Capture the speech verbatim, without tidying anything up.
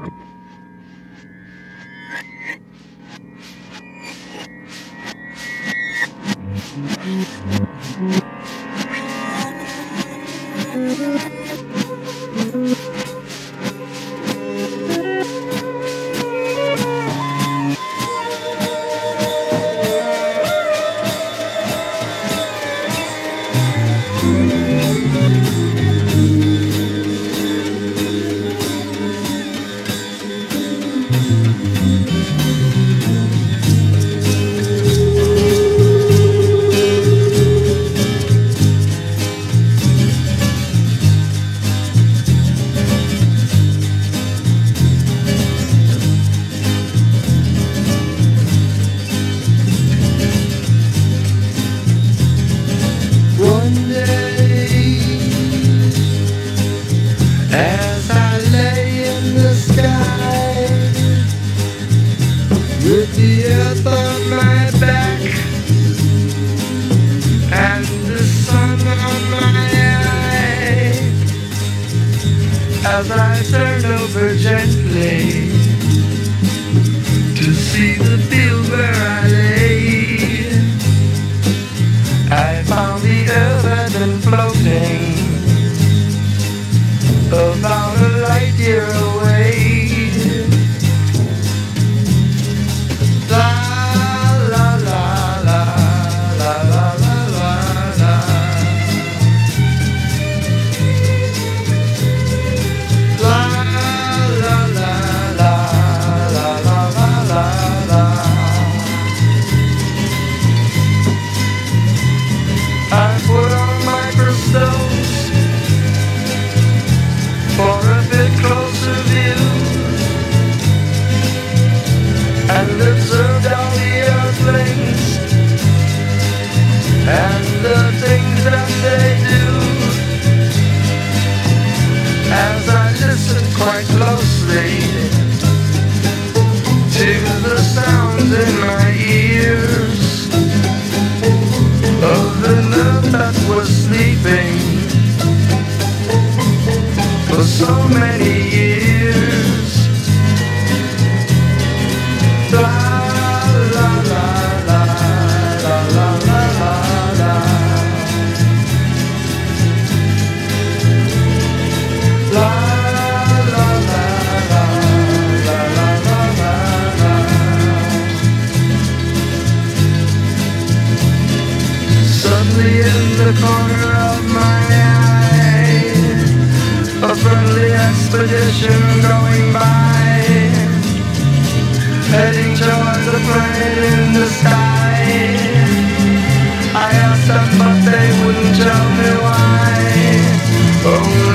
As I lay in the sky with the earth on my back and the sun on my eye, as I turn over gently to see the field where I lay, I found the earth had been floating about a light year away. La la la la la la la la la. La la la la la la la la la. I put on my crystals for a bit closer view and observed all the earthlings and the things that they do. As I listened quite closely to the sounds in my ears of the nerve that was sleeping for so many years. La la la la la la la la la. La la la la la la la la. Suddenly in the corner of my eye, a friendly expedition going by, heading towards the planet in the sky. I asked them but they wouldn't tell me why. Only